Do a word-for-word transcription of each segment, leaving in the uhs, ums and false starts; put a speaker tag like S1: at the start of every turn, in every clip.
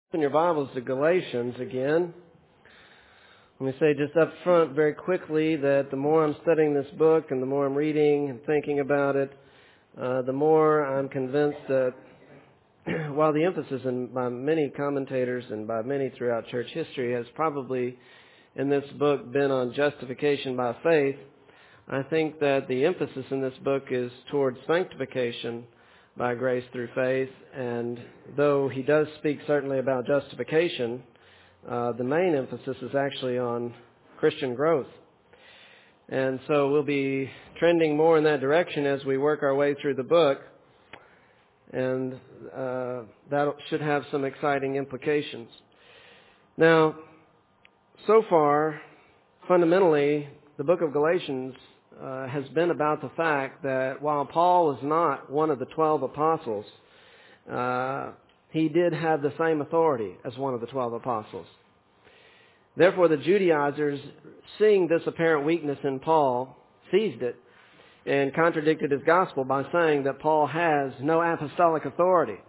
S1: Open your Bibles to Galatians again. Let me say just up front very quickly that the more I'm studying this book and the more I'm reading and thinking about it, uh, the more I'm convinced that while the emphasis in, by many commentators and by many throughout church history has probably in this book been on justification by faith, I think that the emphasis in this book is towards sanctification by grace through faith, and though he does speak certainly about justification, uh, the main emphasis is actually on Christian growth. And so we'll be trending more in that direction as we work our way through the book, and uh, that should have some exciting implications. Now, so far, fundamentally, the book of Galatians Uh, has been about the fact that while Paul is not one of the twelve apostles, uh, he did have the same authority as one of the twelve apostles. Therefore, the Judaizers, seeing this apparent weakness in Paul, seized it and contradicted his gospel by saying that Paul has no apostolic authority.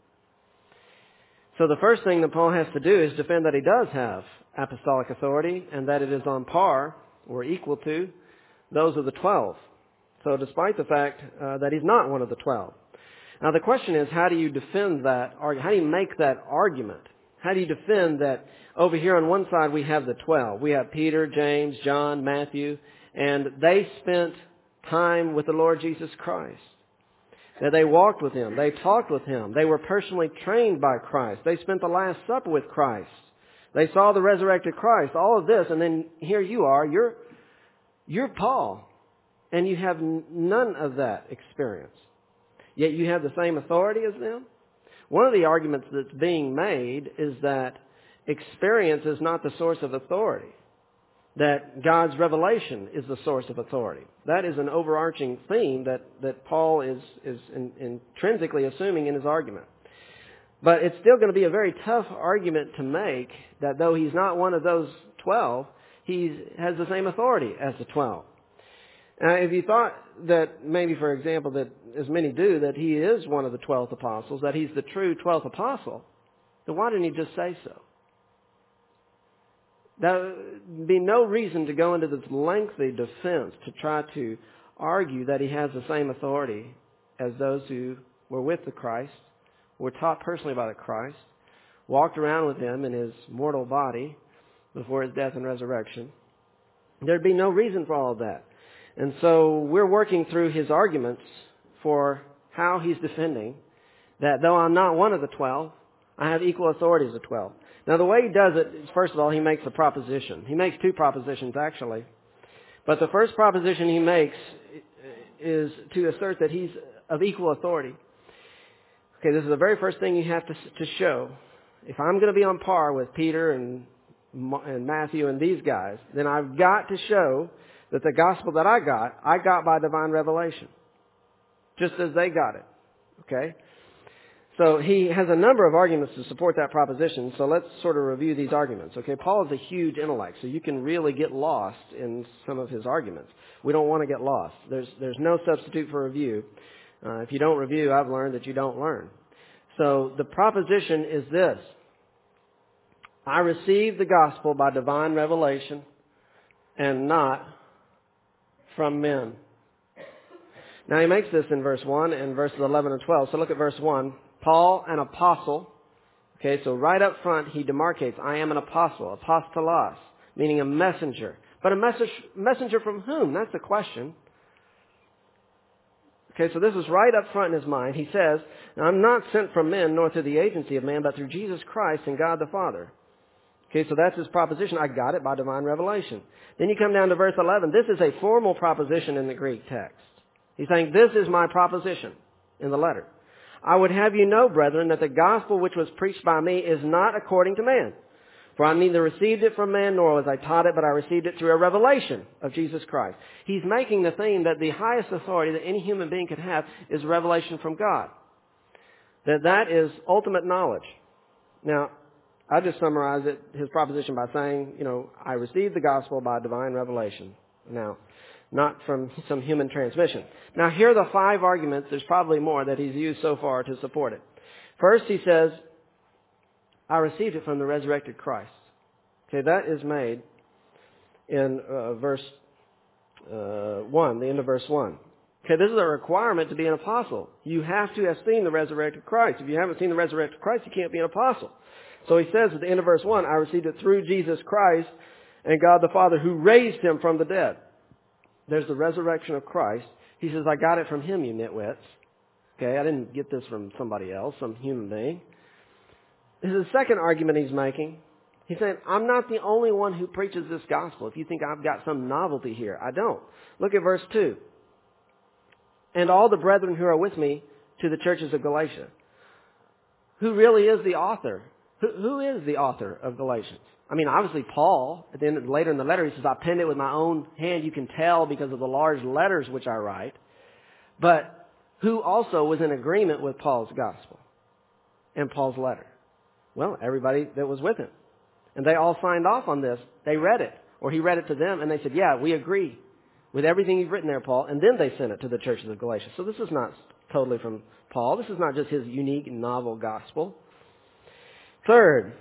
S1: So the first thing that Paul has to do is defend that he does have apostolic authority and that it is on par or equal to those of the twelve. So despite the fact uh, that he's not one of the twelve. Now the question is, how do you defend that argument? How do you make that argument? How do you defend that over here on one side we have the twelve? We have Peter, James, John, Matthew, and they spent time with the Lord Jesus Christ. That they walked with Him. They talked with Him. They were personally trained by Christ. They spent the Last Supper with Christ. They saw the resurrected Christ. All of this, and then here you are, you're You're Paul, and you have none of that experience. Yet you have the same authority as them. One of the arguments that's being made is that experience is not the source of authority, that God's revelation is the source of authority. That is an overarching theme that, that Paul is, is in, intrinsically assuming in his argument. But it's still going to be a very tough argument to make that though he's not one of those twelve, he has the same authority as the twelve. Now, if you thought that maybe, for example, that as many do, that he is one of the twelve apostles, that he's the true twelfth apostle, then why didn't he just say so? There would be no reason to go into this lengthy defense to try to argue that he has the same authority as those who were with the Christ, were taught personally by the Christ, walked around with him in his mortal body before his death and resurrection. There'd be no reason for all of that. And so we're working through his arguments for how he's defending that though I'm not one of the twelve, I have equal authority as the twelve. Now the way he does it is, first of all, he makes a proposition. He makes two propositions actually. But the first proposition he makes is to assert that he's of equal authority. Okay, this is the very first thing you have to, to show. If I'm going to be on par with Peter and and Matthew and these guys, then I've got to show that the gospel that I got, I got by divine revelation. Just as they got it. Okay? So he has a number of arguments to support that proposition, so let's sort of review these arguments. Okay, Paul is a huge intellect, so you can really get lost in some of his arguments. We don't want to get lost. There's, there's no substitute for review. Uh, if you don't review, I've learned that you don't learn. So the proposition is this. I received the gospel by divine revelation and not from men. Now he makes this in verse one and verses eleven and twelve. So look at verse one. Paul, an apostle. Okay, so right up front he demarcates, I am an apostle, apostolos, meaning a messenger. But a message, messenger from whom? That's the question. Okay, so this is right up front in his mind. He says, I'm not sent from men nor through the agency of man, but through Jesus Christ and God the Father. Okay, so that's his proposition. I got it by divine revelation. Then you come down to verse eleven. This is a formal proposition in the Greek text. He's saying, this is my proposition in the letter. I would have you know, brethren, that the gospel which was preached by me is not according to man. For I neither received it from man, nor was I taught it, but I received it through a revelation of Jesus Christ. He's making the theme that the highest authority that any human being could have is revelation from God. That that is ultimate knowledge. Now, I just summarize it, his proposition by saying, you know, I received the gospel by divine revelation. Now, not from some human transmission. Now, here are the five arguments, there's probably more, that he's used so far to support it. First, he says, I received it from the resurrected Christ. Okay, that is made in uh, verse uh, one, the end of verse one. Okay, this is a requirement to be an apostle. You have to have seen the resurrected Christ. If you haven't seen the resurrected Christ, you can't be an apostle. So he says at the end of verse one, I received it through Jesus Christ and God the Father who raised him from the dead. There's the resurrection of Christ. He says, I got it from him, you nitwits. Okay, I didn't get this from somebody else, some human being. This is the second argument he's making. He's saying, I'm not the only one who preaches this gospel. If you think I've got some novelty here, I don't. Look at verse two. And all the brethren who are with me to the churches of Galatia. Who really is the author? Who, who is the author of Galatians? I mean, obviously Paul, at the end, later in the letter, he says, I penned it with my own hand. You can tell because of the large letters which I write. But who also was in agreement with Paul's gospel and Paul's letter? Well, everybody that was with him. And they all signed off on this. They read it. Or he read it to them and they said, yeah, we agree with everything you've written there, Paul. And then they sent it to the churches of Galatia. So this is not totally from Paul. This is not just his unique and novel gospel. Third,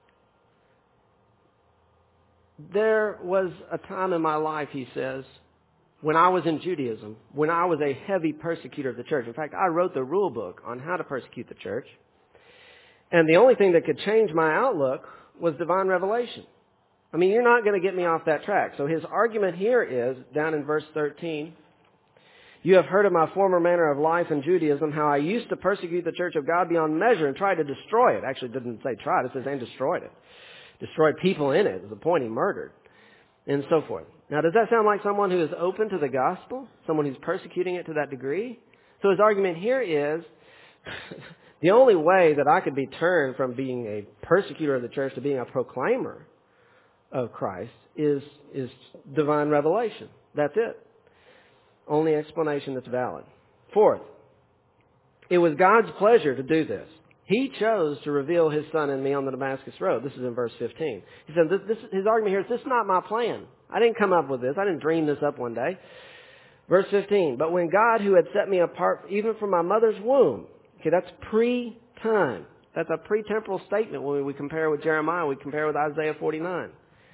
S1: there was a time in my life, he says, when I was in Judaism, when I was a heavy persecutor of the church. In fact, I wrote the rule book on how to persecute the church. And the only thing that could change my outlook was divine revelation. I mean, you're not going to get me off that track. So his argument here is, down in verse thirteen, you have heard of my former manner of life in Judaism, how I used to persecute the church of God beyond measure and tried to destroy it. Actually, it didn't say tried, it says and destroyed it. Destroyed people in it. Is the point he murdered. And so forth. Now, does that sound like someone who is open to the gospel? Someone who's persecuting it to that degree? So his argument here is, the only way that I could be turned from being a persecutor of the church to being a proclaimer of Christ is, is divine revelation. That's it. Only explanation that's valid. Fourth, it was God's pleasure to do this. He chose to reveal his son in me on the Damascus road. This is in verse fifteen. He said, this, this, his argument here is, this is not my plan. I didn't come up with this. I didn't dream this up one day. Verse fifteen, but when God, who had set me apart even from my mother's womb. Okay, that's pre-time. That's a pre-temporal statement when we compare with Jeremiah. We compare with Isaiah forty-nine.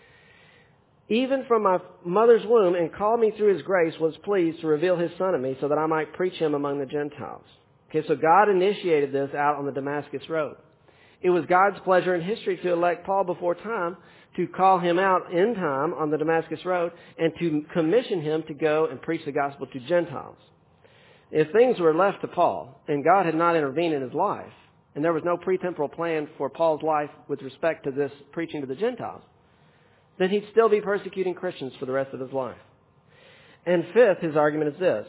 S1: Even from my mother's womb, and called me through his grace, was pleased to reveal his son to me so that I might preach him among the Gentiles. Okay, so God initiated this out on the Damascus road. It was God's pleasure in history to elect Paul before time, to call him out in time on the Damascus road, and to commission him to go and preach the gospel to Gentiles. If things were left to Paul, and God had not intervened in his life, and there was no pre-temporal plan for Paul's life with respect to this preaching to the Gentiles, then he'd still be persecuting Christians for the rest of his life. And fifth, his argument is this.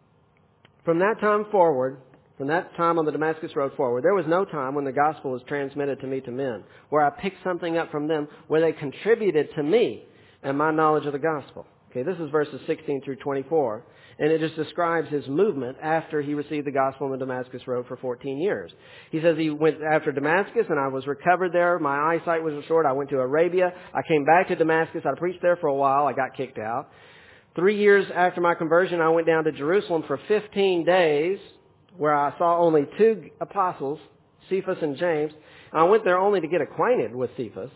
S1: From that time forward, from that time on the Damascus road forward, there was no time when the gospel was transmitted to me to men, where I picked something up from them, where they contributed to me and my knowledge of the gospel. Okay, this is verses sixteen through twenty-four, and it just describes his movement after he received the gospel on the Damascus road for fourteen years. He says he went after Damascus, and I was recovered there. My eyesight was restored. I went to Arabia. I came back to Damascus. I preached there for a while. I got kicked out. Three years after my conversion, I went down to Jerusalem for fifteen days, where I saw only two apostles, Cephas and James. I went there only to get acquainted with Cephas.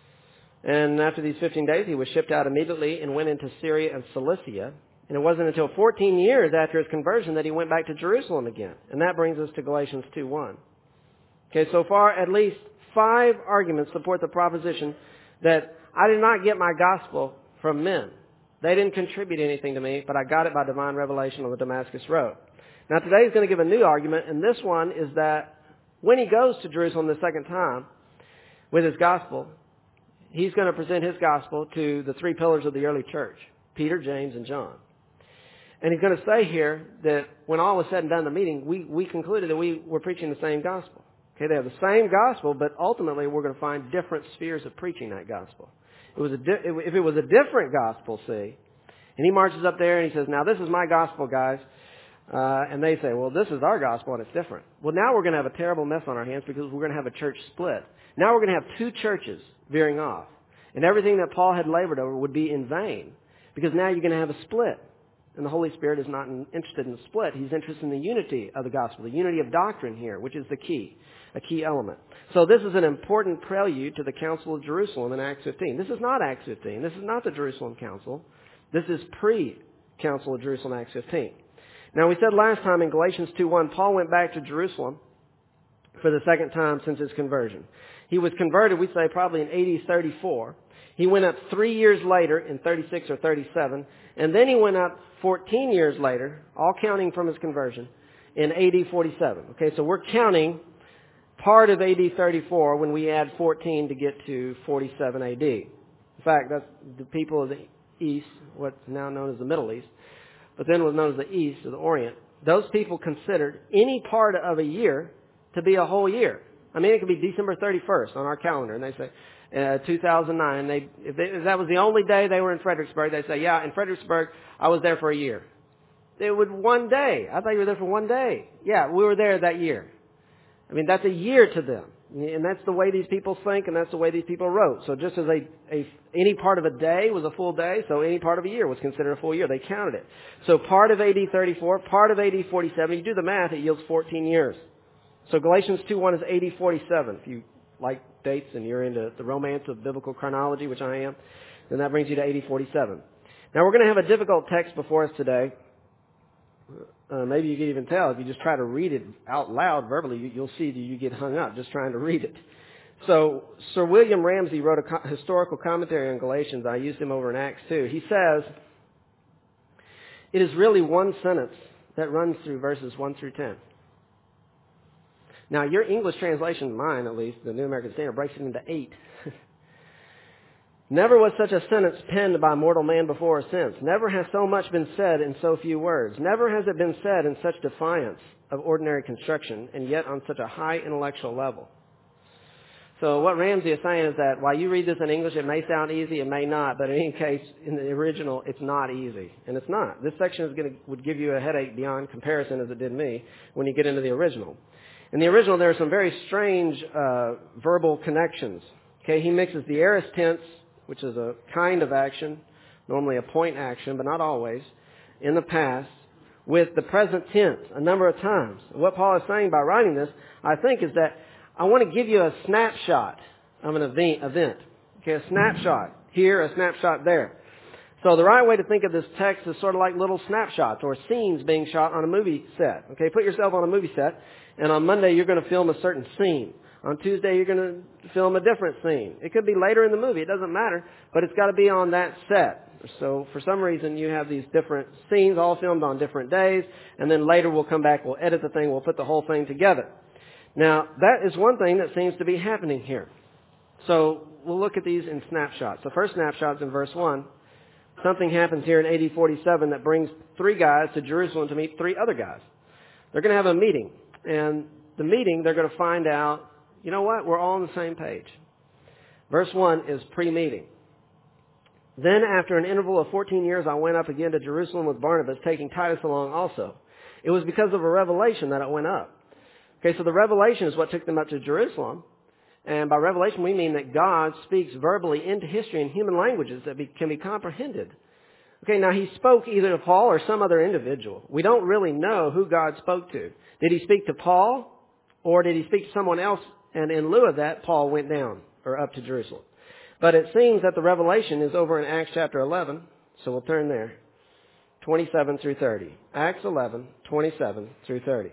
S1: And after these fifteen days, he was shipped out immediately and went into Syria and Cilicia. And it wasn't until fourteen years after his conversion that he went back to Jerusalem again. And that brings us to Galatians two one. Okay, so far at least five arguments support the proposition that I did not get my gospel from men. They didn't contribute anything to me, but I got it by divine revelation on the Damascus road. Now today he's going to give a new argument, and this one is that when he goes to Jerusalem the second time with his gospel, he's going to present his gospel to the three pillars of the early church, Peter, James, and John. And he's going to say here that when all was said and done in the meeting, we, we concluded that we were preaching the same gospel. Okay, they have the same gospel, but ultimately we're going to find different spheres of preaching that gospel. It was a di- if it was a different gospel, see, and he marches up there and he says, now this is my gospel, guys. Uh, and they say, well, this is our gospel and it's different. Well, now we're going to have a terrible mess on our hands because we're going to have a church split. Now we're going to have two churches veering off. And everything that Paul had labored over would be in vain because now you're going to have a split. And the Holy Spirit is not in, interested in the split. He's interested in the unity of the gospel, the unity of doctrine here, which is the key, a key element. So this is an important prelude to the Council of Jerusalem in Acts fifteen. This is not Acts fifteen. This is not the Jerusalem Council. This is pre-Council of Jerusalem, Acts fifteen. Now, we said last time in Galatians two one, Paul went back to Jerusalem for the second time since his conversion. He was converted, we say, probably in A D thirty-four. He went up three years later in thirty-six or thirty-seven, and then he went up fourteen years later, all counting from his conversion, in A D forty-seven. Okay, so we're counting part of A D thirty-four when we add fourteen to get to forty-seven A D. In fact, that's the people of the East, what's now known as the Middle East, but then was known as the East or the Orient. Those people considered any part of a year to be a whole year. I mean, it could be December thirty-first on our calendar, and they say uh, two thousand nine. They if, they if that was the only day they were in Fredericksburg, they say, yeah, in Fredericksburg, I was there for a year. They would one day. I thought you were there for one day. Yeah, we were there that year. I mean, that's a year to them. And that's the way these people think, and that's the way these people wrote. So just as a, a any part of a day was a full day, so any part of a year was considered a full year. They counted it. So part of A D thirty-four, part of A D forty-seven, you do the math, it yields fourteen years. So Galatians two one is A D forty-seven. If you like dates and you're into the romance of biblical chronology, which I am, then that brings you to A D forty-seven. Now we're going to have a difficult text before us today. Uh, maybe you can even tell if you just try to read it out loud verbally, you, you'll see that you get hung up just trying to read it. So Sir William Ramsey wrote a co- historical commentary on Galatians. I used him over in Acts two. He says, it is really one sentence that runs through verses one through ten. Now, your English translation, mine at least, the New American Standard, breaks it into eight. Never was such a sentence penned by mortal man before or since. Never has so much been said in so few words. Never has it been said in such defiance of ordinary construction, and yet on such a high intellectual level. So what Ramsey is saying is that while you read this in English, it may sound easy, it may not, but in any case, in the original, it's not easy. And it's not. This section is going to, would give you a headache beyond comparison as it did me when you get into the original. In the original, there are some very strange uh, verbal connections. Okay, he mixes the aorist tense, which is a kind of action, normally a point action, but not always, in the past, with the present tense a number of times. What Paul is saying by writing this, I think, is that I want to give you a snapshot of an event. Okay, a snapshot here, a snapshot there. So the right way to think of this text is sort of like little snapshots or scenes being shot on a movie set. Okay, put yourself on a movie set, and on Monday you're going to film a certain scene. On Tuesday you're going to film a different scene. It could be later in the movie, it doesn't matter, but it's got to be on that set. So for some reason you have these different scenes all filmed on different days, and then later we'll come back, we'll edit the thing, we'll put the whole thing together. Now, that is one thing that seems to be happening here. So we'll look at these in snapshots. The first snapshot is in verse one. Something happens here in A D forty-seven that brings three guys to Jerusalem to meet three other guys. They're going to have a meeting. And the meeting, they're going to find out, you know what, we're all on the same page. Verse one is pre-meeting. Then after an interval of fourteen years, I went up again to Jerusalem with Barnabas, taking Titus along also. It was because of a revelation that it went up. Okay, so the revelation is what took them up to Jerusalem. And by revelation, we mean that God speaks verbally into history in human languages that be, can be comprehended. Okay, now he spoke either to Paul or some other individual. We don't really know who God spoke to. Did he speak to Paul, or did he speak to someone else, and in lieu of that, Paul went down or up to Jerusalem? But it seems that the revelation is over in Acts chapter eleven, so we'll turn there, twenty-seven through thirty. Acts eleven, twenty-seven through thirty.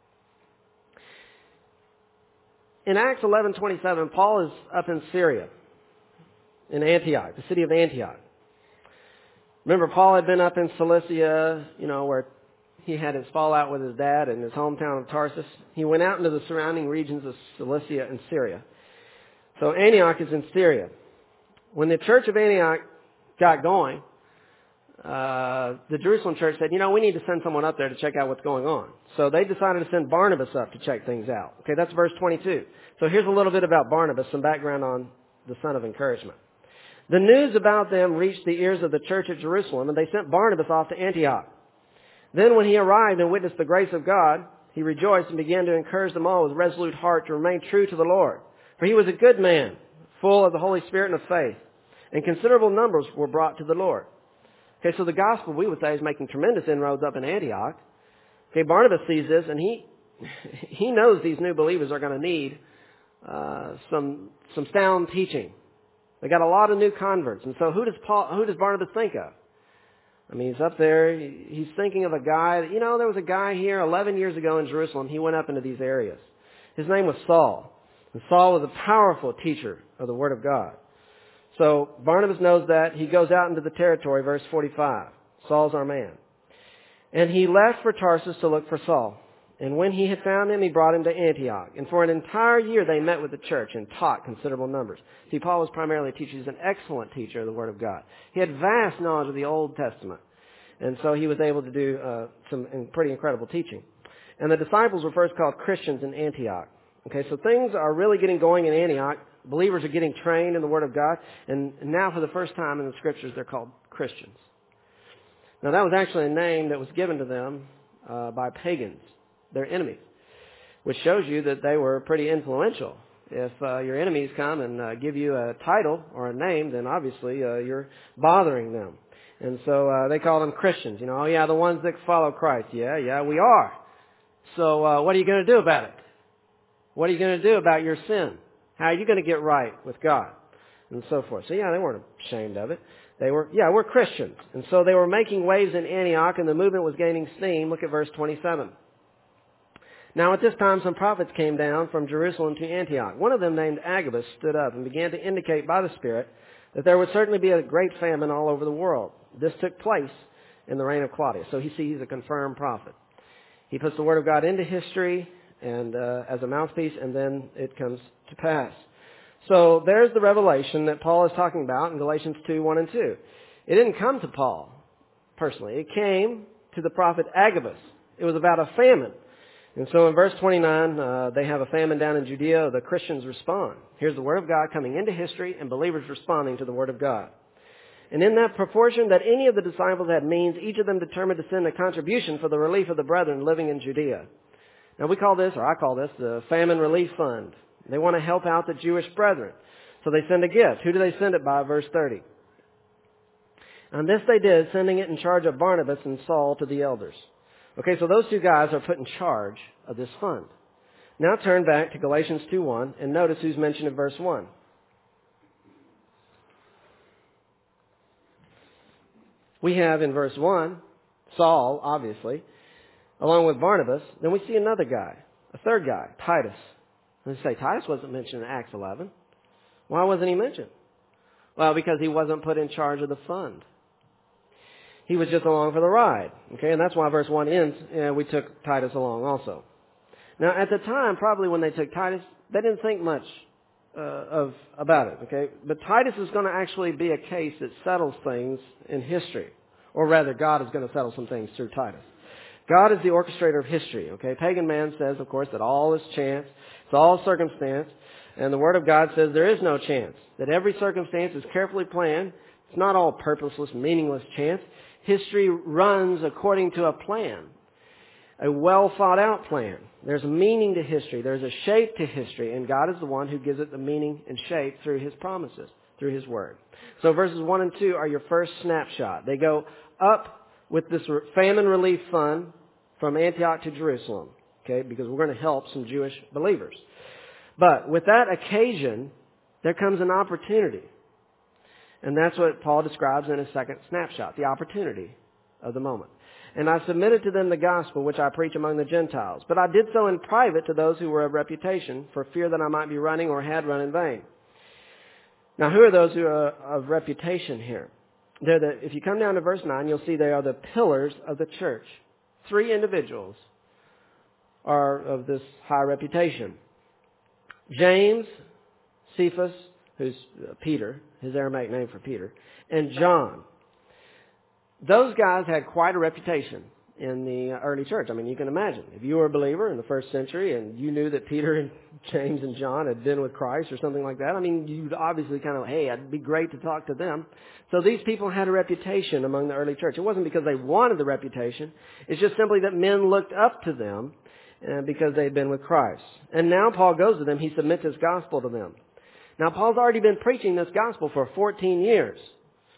S1: In Acts eleven twenty-seven, Paul is up in Syria, in Antioch, the city of Antioch. Remember, Paul had been up in Cilicia, you know, where he had his fallout with his dad in his hometown of Tarsus. He went out into the surrounding regions of Cilicia and Syria. So Antioch is in Syria. When the church of Antioch got going, uh, the Jerusalem church said, you know, we need to send someone up there to check out what's going on. So they decided to send Barnabas up to check things out. Okay, that's verse twenty-two. So here's a little bit about Barnabas, some background on the son of encouragement. The news about them reached the ears of the church at Jerusalem, and they sent Barnabas off to Antioch. Then when he arrived and witnessed the grace of God, he rejoiced and began to encourage them all with resolute heart to remain true to the Lord. For he was a good man, full of the Holy Spirit and of faith, and considerable numbers were brought to the Lord. Okay, so the gospel, we would say, is making tremendous inroads up in Antioch. Okay, Barnabas sees this, and he he knows these new believers are going to need uh, some some sound teaching. They got a lot of new converts, and so who does Paul, who does Barnabas think of? I mean, he's up there. He's thinking of a guy. That, you know, there was a guy here eleven years ago in Jerusalem. He went up into these areas. His name was Saul, and Saul was a powerful teacher of the Word of God. So Barnabas knows that. He goes out into the territory, verse forty-five. Saul's our man. And he left for Tarsus to look for Saul. And when he had found him, he brought him to Antioch. And for an entire year they met with the church and taught considerable numbers. See, Paul was primarily a teacher. He's an excellent teacher of the Word of God. He had vast knowledge of the Old Testament. And so he was able to do uh, some pretty incredible teaching. And the disciples were first called Christians in Antioch. Okay, so things are really getting going in Antioch. Believers are getting trained in the Word of God. And now for the first time in the Scriptures, they're called Christians. Now that was actually a name that was given to them uh, by pagans, their enemies, which shows you that they were pretty influential. If uh, your enemies come and uh, give you a title or a name, then obviously uh, you're bothering them. And so uh, they call them Christians. You know, oh yeah, the ones that follow Christ. Yeah, yeah, we are. So uh, what are you going to do about it? What are you going to do about your sin? How are you going to get right with God? And so forth. So yeah, they weren't ashamed of it. They were, yeah, we're Christians. And so they were making waves in Antioch, and the movement was gaining steam. Look at verse twenty-seven. Now at this time some prophets came down from Jerusalem to Antioch. One of them, named Agabus, stood up and began to indicate by the Spirit that there would certainly be a great famine all over the world. This took place in the reign of Claudius. So he sees he's a confirmed prophet. He puts the Word of God into history and uh, as a mouthpiece, and then it comes to pass. So there's the revelation that Paul is talking about in Galatians two, one and two. It didn't come to Paul personally. It came to the prophet Agabus. It was about a famine. And so in verse twenty-nine, uh, they have a famine down in Judea. The Christians respond. Here's the Word of God coming into history and believers responding to the Word of God. And in that proportion that any of the disciples had means, each of them determined to send a contribution for the relief of the brethren living in Judea. Now we call this, or I call this, the Famine Relief Fund. They want to help out the Jewish brethren. So they send a gift. Who do they send it by? Verse thirty. And this they did, sending it in charge of Barnabas and Saul to the elders. Okay, so those two guys are put in charge of this fund. Now turn back to Galatians two one and notice who's mentioned in verse one. We have in verse one, Saul, obviously, along with Barnabas. Then we see another guy, a third guy, Titus. And they say Titus wasn't mentioned in Acts eleven. Why wasn't he mentioned? Well, because he wasn't put in charge of the fund. He was just along for the ride. Okay, and that's why verse one ends, and we took Titus along also. Now, at the time, probably when they took Titus, they didn't think much uh, of about it. Okay, but Titus is going to actually be a case that settles things in history, or rather, God is going to settle some things through Titus. God is the orchestrator of history. Okay, pagan man says, of course, that all is chance, it's all circumstance, and the Word of God says there is no chance. That every circumstance is carefully planned. It's not all purposeless, meaningless chance. History runs according to a plan, a well thought out plan. There's a meaning to history. There's a shape to history, and God is the one who gives it the meaning and shape through His promises, through His Word. So verses one and two are your first snapshot. They go up with this famine relief fund from Antioch to Jerusalem, okay, because we're going to help some Jewish believers. But with that occasion, there comes an opportunity. And that's what Paul describes in his second snapshot, the opportunity of the moment. And I submitted to them the gospel which I preach among the Gentiles. But I did so in private to those who were of reputation, for fear that I might be running or had run in vain. Now, who are those who are of reputation here? They're the, if you come down to verse nine, you'll see they are the pillars of the church. Three individuals are of this high reputation. James, Cephas, who's Peter, his Aramaic name for Peter, and John. Those guys had quite a reputation in the early church. I mean, you can imagine. If you were a believer in the first century and you knew that Peter and James and John had been with Christ or something like that, I mean, you'd obviously kind of, hey, it'd be great to talk to them. So these people had a reputation among the early church. It wasn't because they wanted the reputation. It's just simply that men looked up to them uh, because they'd been with Christ. And now Paul goes to them. He submits his gospel to them. Now, Paul's already been preaching this gospel for fourteen years.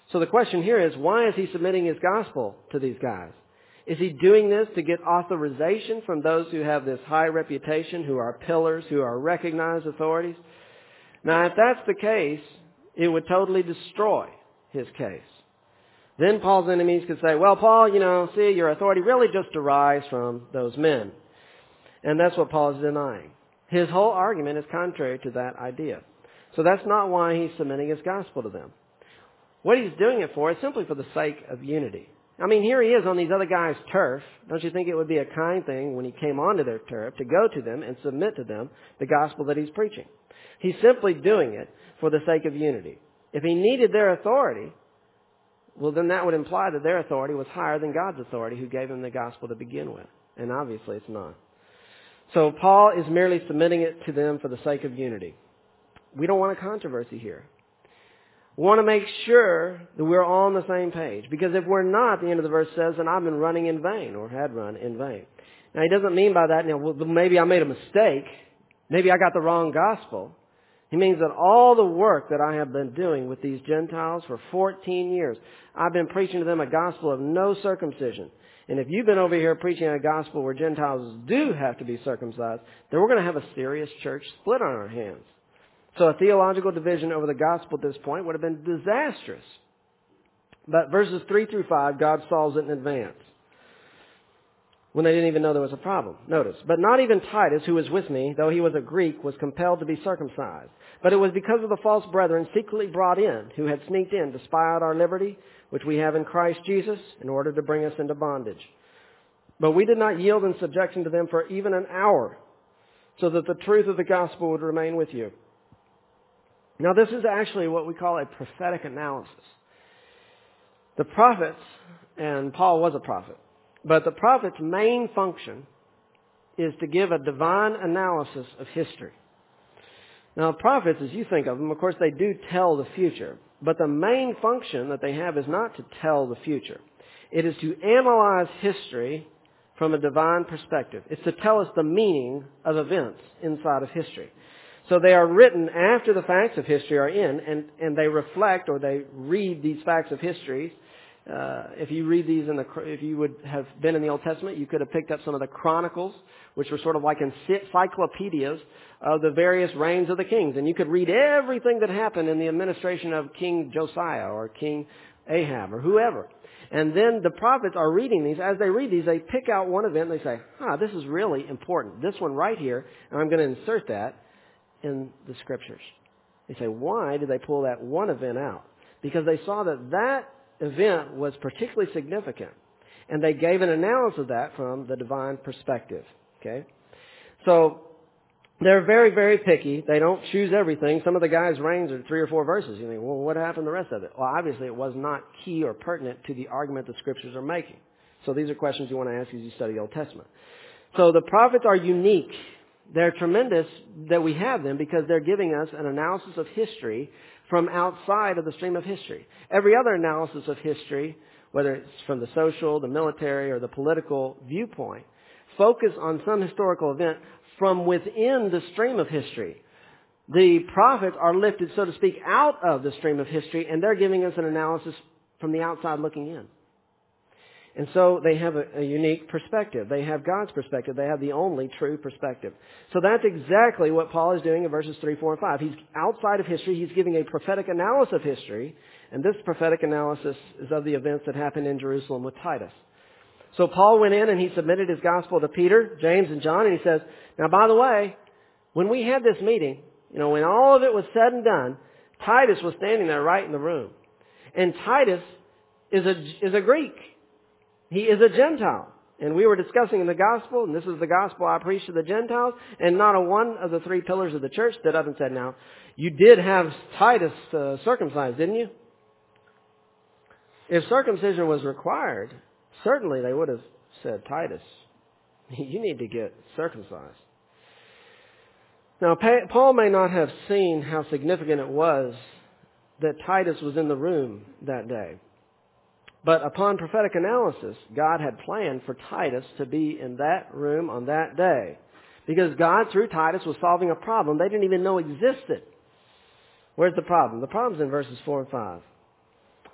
S1: So the question here is, why is he submitting his gospel to these guys? Is he doing this to get authorization from those who have this high reputation, who are pillars, who are recognized authorities? Now, if that's the case, it would totally destroy his case. Then Paul's enemies could say, well, Paul, you know, see, your authority really just derives from those men. And that's what Paul is denying. His whole argument is contrary to that idea. So that's not why he's submitting his gospel to them. What he's doing it for is simply for the sake of unity. I mean, here he is on these other guys' turf. Don't you think it would be a kind thing when he came onto their turf to go to them and submit to them the gospel that he's preaching? He's simply doing it for the sake of unity. If he needed their authority, well, then that would imply that their authority was higher than God's authority, who gave him the gospel to begin with. And obviously it's not. So Paul is merely submitting it to them for the sake of unity. We don't want a controversy here. We want to make sure that we're all on the same page. Because if we're not, the end of the verse says, then I've been running in vain, or had run in vain. Now, he doesn't mean by that, you know, well, maybe I made a mistake. Maybe I got the wrong gospel. He means that all the work that I have been doing with these Gentiles for fourteen years, I've been preaching to them a gospel of no circumcision. And if you've been over here preaching a gospel where Gentiles do have to be circumcised, then we're going to have a serious church split on our hands. So a theological division over the gospel at this point would have been disastrous. But verses three through five, God solves it in advance, when they didn't even know there was a problem. Notice, but not even Titus, who was with me, though he was a Greek, was compelled to be circumcised. But it was because of the false brethren secretly brought in, who had sneaked in to spy out our liberty, which we have in Christ Jesus, in order to bring us into bondage. But we did not yield in subjection to them for even an hour, so that the truth of the gospel would remain with you. Now, this is actually what we call a prophetic analysis. The prophets, and Paul was a prophet, but the prophet's main function is to give a divine analysis of history. Now, prophets, as you think of them, of course, they do tell the future. But the main function that they have is not to tell the future. It is to analyze history from a divine perspective. It's to tell us the meaning of events inside of history. So they are written after the facts of history are in, and, and they reflect or they read these facts of history. Uh, if you read these in the, if you would have been in the Old Testament, you could have picked up some of the Chronicles, which were sort of like encyclopedias of the various reigns of the kings. And you could read everything that happened in the administration of King Josiah or King Ahab or whoever. And then the prophets are reading these. As they read these, they pick out one event and they say, huh, this is really important. This one right here, and I'm going to insert that in the scriptures. They say, why did they pull that one event out? Because they saw that that event was particularly significant. And they gave an analysis of that from the divine perspective. Okay? So, they're very, very picky. They don't choose everything. Some of the guys' reigns are three or four verses. You think, well, what happened to the rest of it? Well, obviously it was not key or pertinent to the argument the scriptures are making. So these are questions you want to ask as you study the Old Testament. So the prophets are unique. They're tremendous that we have them because they're giving us an analysis of history from outside of the stream of history. Every other analysis of history, whether it's from the social, the military, or the political viewpoint, focus on some historical event from within the stream of history. The prophets are lifted, so to speak, out of the stream of history, and they're giving us an analysis from the outside looking in. And so they have a, a unique perspective. They have God's perspective. They have the only true perspective. So that's exactly what Paul is doing in verses three, four, and five. He's outside of history. He's giving a prophetic analysis of history, and this prophetic analysis is of the events that happened in Jerusalem with Titus. So Paul went in and he submitted his gospel to Peter, James, and John, and he says, now, by the way, when we had this meeting, you know, when all of it was said and done, Titus was standing there right in the room. And Titus is a, is a Greek. He is a Gentile. And we were discussing in the gospel, and this is the gospel I preach to the Gentiles, and not a one of the three pillars of the church stood up and said, now, you did have Titus uh, circumcised, didn't you? If circumcision was required, certainly they would have said, Titus, you need to get circumcised. Now, Paul may not have seen how significant it was that Titus was in the room that day. But upon prophetic analysis, God had planned for Titus to be in that room on that day. Because God, through Titus, was solving a problem they didn't even know existed. Where's the problem? The problem's in verses four and five.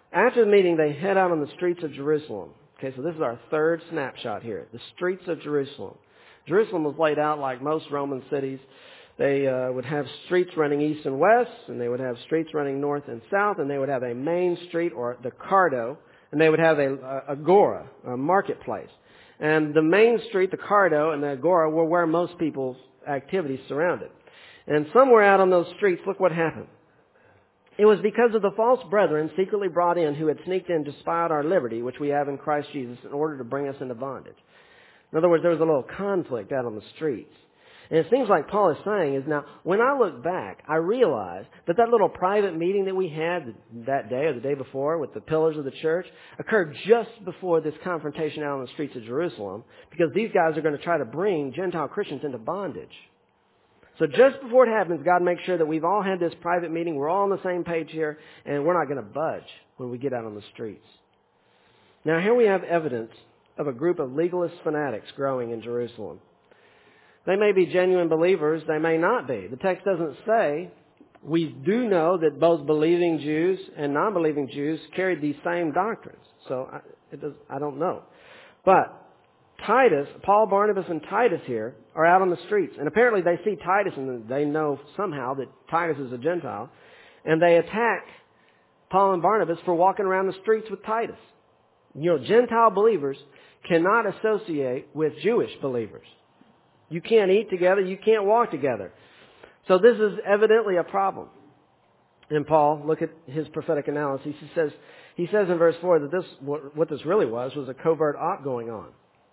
S1: After the meeting, they head out on the streets of Jerusalem. Okay, so this is our third snapshot here. The streets of Jerusalem. Jerusalem was laid out like most Roman cities. They uh, would have streets running east and west, and they would have streets running north and south, and they would have a main street, or the Cardo, and they would have a, a agora, a marketplace. And the main street, the Cardo, and the agora were where most people's activities surrounded. And somewhere out on those streets, look what happened. It was because of the false brethren secretly brought in who had sneaked in to spy out our liberty, which we have in Christ Jesus, in order to bring us into bondage. In other words, there was a little conflict out on the streets. And it seems like Paul is saying is, now, when I look back, I realize that that little private meeting that we had that day or the day before with the pillars of the church occurred just before this confrontation out on the streets of Jerusalem, because these guys are going to try to bring Gentile Christians into bondage. So just before it happens, God makes sure that we've all had this private meeting, we're all on the same page here, and we're not going to budge when we get out on the streets. Now, here we have evidence of a group of legalist fanatics growing in Jerusalem. They may be genuine believers, they may not be. The text doesn't say. We do know that both believing Jews and non-believing Jews carried these same doctrines. So I, it does, I don't know. But Titus, Paul, Barnabas, and Titus here are out on the streets. And apparently they see Titus and they know somehow that Titus is a Gentile. And they attack Paul and Barnabas for walking around the streets with Titus. You know, Gentile believers cannot associate with Jewish believers. You can't eat together. You can't walk together. So this is evidently a problem. And Paul, look at his prophetic analysis. He says, he says in verse four that this, what this really was, was a covert op going on.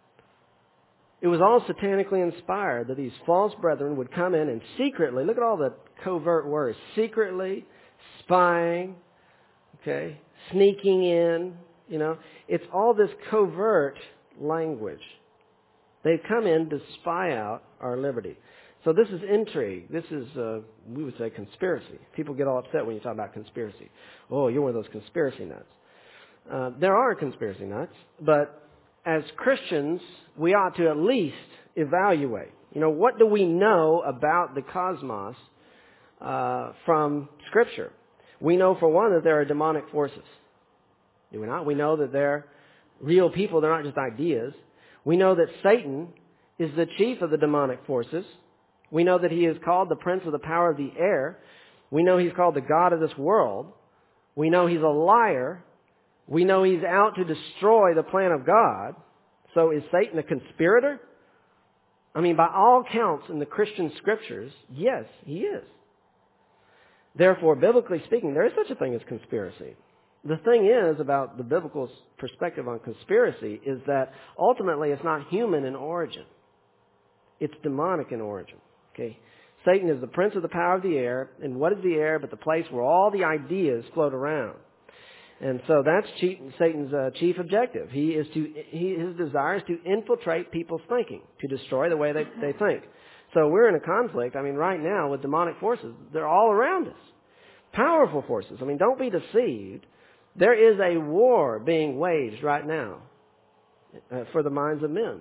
S1: It was all satanically inspired that these false brethren would come in and secretly, look at all the covert words, secretly, spying, okay, sneaking in, you know. It's all this covert language. They've come in to spy out our liberty. So this is intrigue. This is, uh, we would say, conspiracy. People get all upset when you talk about conspiracy. Oh, you're one of those conspiracy nuts. Uh, there are conspiracy nuts, but as Christians, we ought to at least evaluate. You know, what do we know about the cosmos uh, from Scripture? We know, for one, that there are demonic forces. Do we not? We know that they're real people. They're not just ideas. We know that Satan is the chief of the demonic forces. We know that he is called the prince of the power of the air. We know he's called the god of this world. We know he's a liar. We know he's out to destroy the plan of God. So is Satan a conspirator? I mean, by all counts in the Christian scriptures, yes, he is. Therefore, biblically speaking, there is such a thing as conspiracy. The thing is about the biblical perspective on conspiracy is that ultimately it's not human in origin. It's demonic in origin. Okay? Satan is the prince of the power of the air, and what is the air but the place where all the ideas float around? And so that's Satan's uh, chief objective. He is to he, his desire is to infiltrate people's thinking, to destroy the way they, they think. So we're in a conflict, I mean, right now with demonic forces. They're all around us. Powerful forces. I mean, don't be deceived. There is a war being waged right now uh, for the minds of men.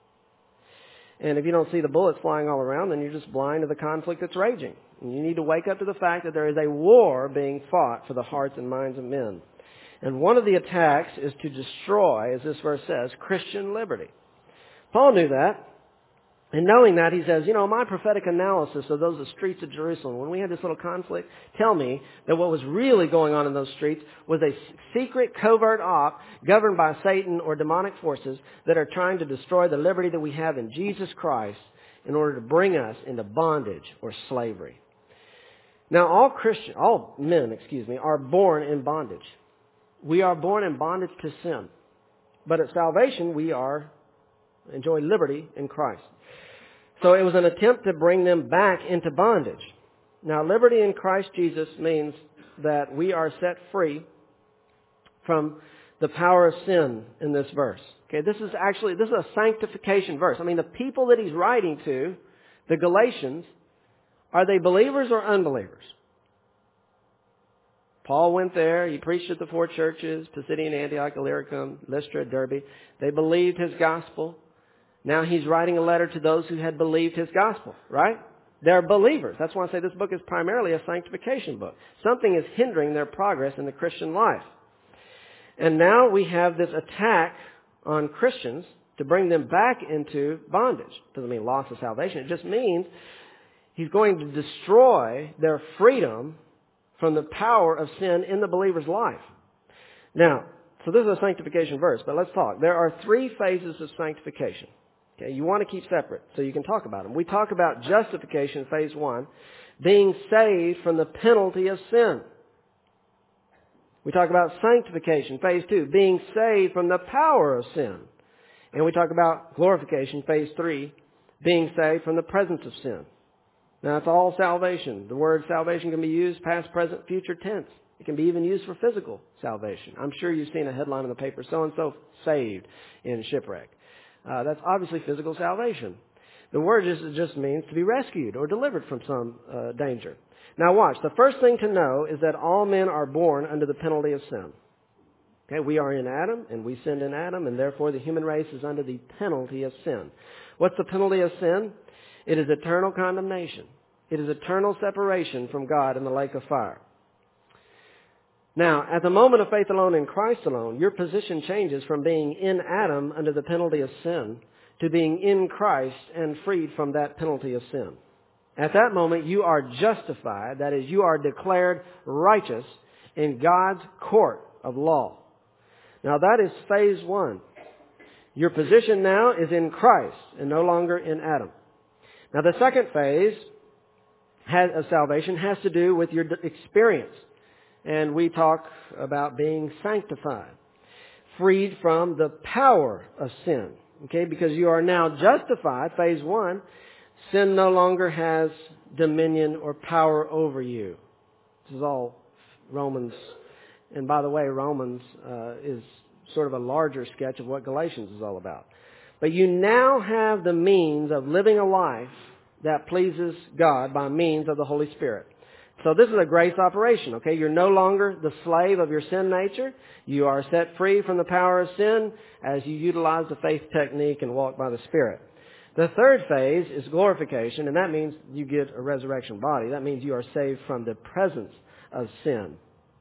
S1: And if you don't see the bullets flying all around, then you're just blind to the conflict that's raging. And you need to wake up to the fact that there is a war being fought for the hearts and minds of men. And one of the attacks is to destroy, as this verse says, Christian liberty. Paul knew that. And knowing that, he says, you know, my prophetic analysis of those streets of Jerusalem, when we had this little conflict, tell me that what was really going on in those streets was a secret, covert op governed by Satan or demonic forces that are trying to destroy the liberty that we have in Jesus Christ in order to bring us into bondage or slavery. Now, all Christian, all men, excuse me, are born in bondage. We are born in bondage to sin. But at salvation, we are enjoy liberty in Christ. So it was an attempt to bring them back into bondage. Now, liberty in Christ Jesus means that we are set free from the power of sin in this verse. Okay, this is actually, this is a sanctification verse. I mean, the people that he's writing to, the Galatians, are they believers or unbelievers? Paul went there. He preached at the four churches, Pisidian, Antioch, Illyricum, Lystra, Derbe. They believed his gospel. Now he's writing a letter to those who had believed his gospel, right? They're believers. That's why I say this book is primarily a sanctification book. Something is hindering their progress in the Christian life. And now we have this attack on Christians to bring them back into bondage. Doesn't mean loss of salvation. It just means he's going to destroy their freedom from the power of sin in the believer's life. Now, so this is a sanctification verse, but let's talk. There are three phases of sanctification. Okay, you want to keep separate so you can talk about them. We talk about justification, phase one, being saved from the penalty of sin. We talk about sanctification, phase two, being saved from the power of sin. And we talk about glorification, phase three, being saved from the presence of sin. Now, it's all salvation. The word salvation can be used past, present, future tense. It can be even used for physical salvation. I'm sure you've seen a headline in the paper, so-and-so saved in shipwreck. Uh, that's obviously physical salvation. The word just, just means to be rescued or delivered from some uh, danger. Now watch, the first thing to know is that all men are born under the penalty of sin. Okay, we are in Adam, and we sinned in Adam, and therefore the human race is under the penalty of sin. What's the penalty of sin? It is eternal condemnation. It is eternal separation from God in the lake of fire. Now, at the moment of faith alone in Christ alone, your position changes from being in Adam under the penalty of sin to being in Christ and freed from that penalty of sin. At that moment, you are justified. That is, you are declared righteous in God's court of law. Now, that is phase one. Your position now is in Christ and no longer in Adam. Now, the second phase of salvation has to do with your experience. And we talk about being sanctified, freed from the power of sin. Okay, because you are now justified, phase one, sin no longer has dominion or power over you. This is all Romans. And by the way, Romans uh, is sort of a larger sketch of what Galatians is all about. But you now have the means of living a life that pleases God by means of the Holy Spirit. So this is a grace operation, okay? You're no longer the slave of your sin nature. You are set free from the power of sin as you utilize the faith technique and walk by the Spirit. The third phase is glorification, and that means you get a resurrection body. That means you are saved from the presence of sin.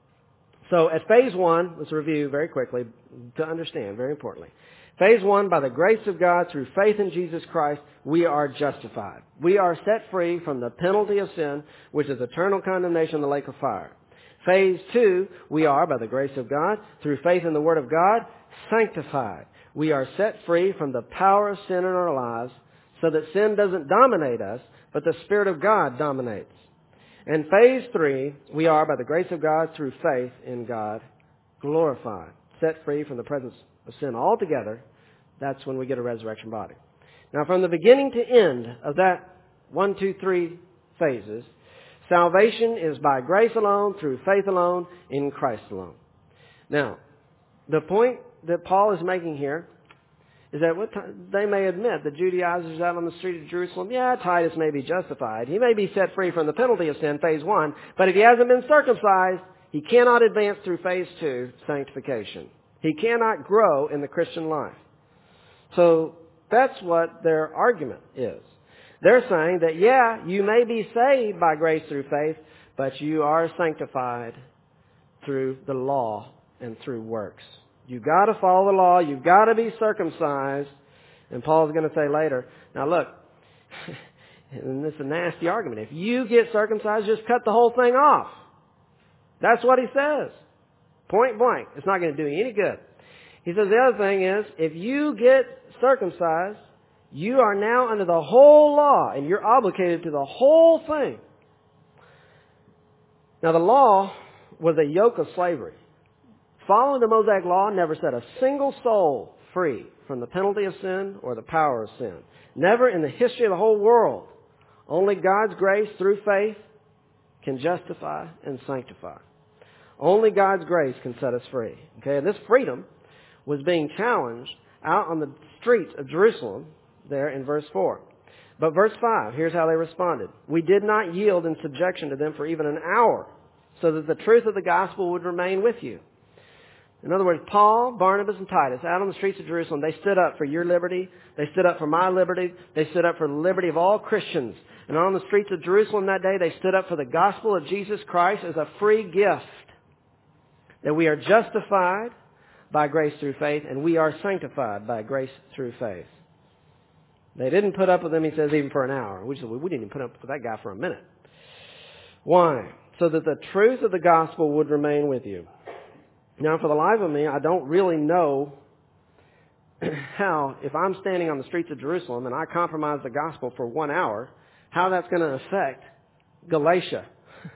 S1: So at phase one, let's review very quickly to understand, very importantly. Phase one, by the grace of God through faith in Jesus Christ, we are justified. We are set free from the penalty of sin, which is eternal condemnation in the lake of fire. Phase two, we are, by the grace of God, through faith in the Word of God, sanctified. We are set free from the power of sin in our lives so that sin doesn't dominate us, but the Spirit of God dominates. And phase three, we are, by the grace of God, through faith in God, glorified, set free from the presence of sin altogether. That's when we get a resurrection body. Now, from the beginning to end of that one, two, three phases, salvation is by grace alone, through faith alone, in Christ alone. Now, the point that Paul is making here is that what they may admit, the Judaizers out on the street of Jerusalem, yeah, Titus may be justified. He may be set free from the penalty of sin, phase one, but if he hasn't been circumcised, he cannot advance through phase two, sanctification. He cannot grow in the Christian life. So that's what their argument is. They're saying that, yeah, you may be saved by grace through faith, but you are sanctified through the law and through works. You've got to follow the law. You've got to be circumcised. And Paul's going to say later, now look, and this is a nasty argument. If you get circumcised, just cut the whole thing off. That's what he says. Point blank. It's not going to do you any good. He says the other thing is, if you get circumcised, you are now under the whole law, and you're obligated to the whole thing. Now, the law was a yoke of slavery. Following the Mosaic law never set a single soul free from the penalty of sin or the power of sin. Never in the history of the whole world. Only God's grace through faith can justify and sanctify. Only God's grace can set us free. Okay, and this freedom was being challenged out on the streets of Jerusalem there in verse four. But verse five, here's how they responded. We did not yield in subjection to them for even an hour, so that the truth of the gospel would remain with you. In other words, Paul, Barnabas, and Titus, out on the streets of Jerusalem, they stood up for your liberty. They stood up for my liberty. They stood up for the liberty of all Christians. And on the streets of Jerusalem that day, they stood up for the gospel of Jesus Christ as a free gift. That we are justified by grace through faith, and we are sanctified by grace through faith. They didn't put up with him, he says, even for an hour. We said, we didn't even put up with that guy for a minute. Why? So that the truth of the gospel would remain with you. Now, for the life of me, I don't really know how, if I'm standing on the streets of Jerusalem and I compromise the gospel for one hour, how that's going to affect Galatia.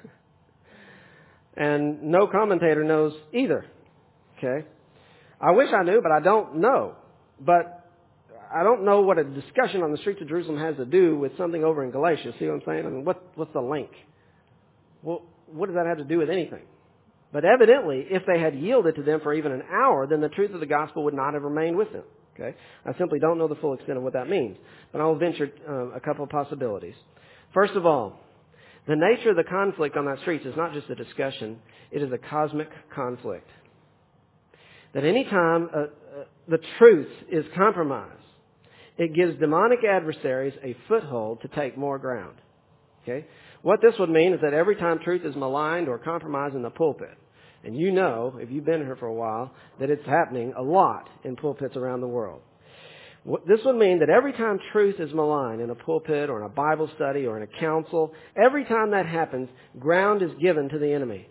S1: And no commentator knows either. Okay? I wish I knew, but I don't know. But I don't know what a discussion on the streets of Jerusalem has to do with something over in Galatia. See what I'm saying? I mean, what, what's the link? Well, what does that have to do with anything? But evidently, if they had yielded to them for even an hour, then the truth of the gospel would not have remained with them. Okay? I simply don't know the full extent of what that means. But I will venture uh, a couple of possibilities. First of all, the nature of the conflict on that street is not just a discussion, it is a cosmic conflict. That any time uh, uh, the truth is compromised, it gives demonic adversaries a foothold to take more ground. Okay? What this would mean is that every time truth is maligned or compromised in the pulpit, and you know, if you've been here for a while, that it's happening a lot in pulpits around the world. This would mean that every time truth is maligned in a pulpit or in a Bible study or in a council, every time that happens, ground is given to the enemy.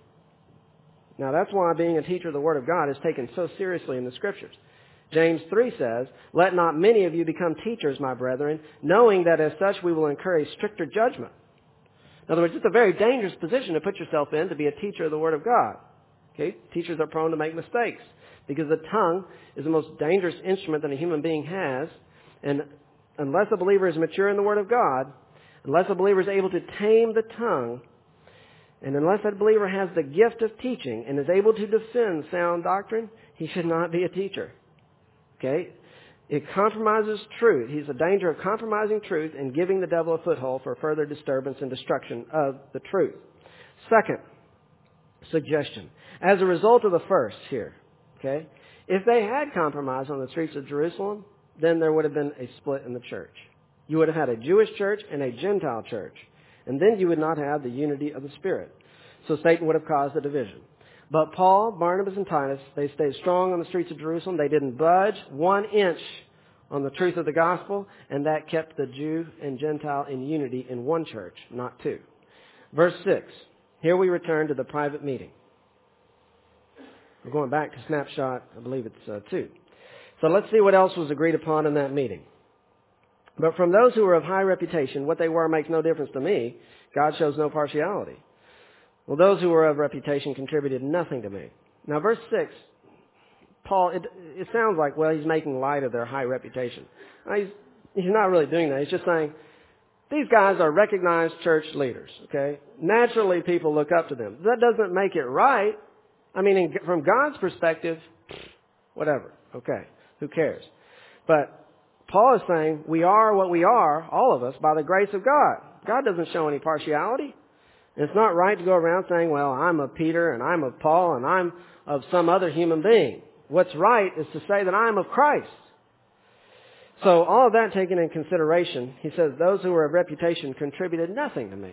S1: Now that's why being a teacher of the Word of God is taken so seriously in the Scriptures. James three says, "Let not many of you become teachers, my brethren, knowing that as such we will incur a stricter judgment." In other words, it's a very dangerous position to put yourself in to be a teacher of the Word of God. Okay? Teachers are prone to make mistakes because the tongue is the most dangerous instrument that a human being has. And unless a believer is mature in the Word of God, unless a believer is able to tame the tongue, and unless that believer has the gift of teaching and is able to defend sound doctrine, he should not be a teacher. Okay? It compromises truth. He's in danger of compromising truth and giving the devil a foothold for further disturbance and destruction of the truth. Second suggestion. As a result of the first here, okay, if they had compromised on the streets of Jerusalem, then there would have been a split in the church. You would have had a Jewish church and a Gentile church. And then you would not have the unity of the Spirit. So Satan would have caused a division. But Paul, Barnabas, and Titus, they stayed strong on the streets of Jerusalem. They didn't budge one inch on the truth of the gospel, and that kept the Jew and Gentile in unity in one church, not two. Verse six. Here we return to the private meeting. We're going back to snapshot, I believe it's uh, two. So let's see what else was agreed upon in that meeting. But from those who were of high reputation, what they were makes no difference to me. God shows no partiality. Well, those who were of reputation contributed nothing to me. Now, verse six, Paul, it, it sounds like, well, he's making light of their high reputation. Now, he's, he's not really doing that. He's just saying, these guys are recognized church leaders, okay? Naturally, people look up to them. That doesn't make it right. I mean, in, from God's perspective, whatever, okay, who cares? But Paul is saying, we are what we are, all of us, by the grace of God. God doesn't show any partiality. It's not right to go around saying, well, I'm of Peter and I'm of Paul and I'm of some other human being. What's right is to say that I'm of Christ. So all of that taken in consideration, he says, those who were of reputation contributed nothing to me.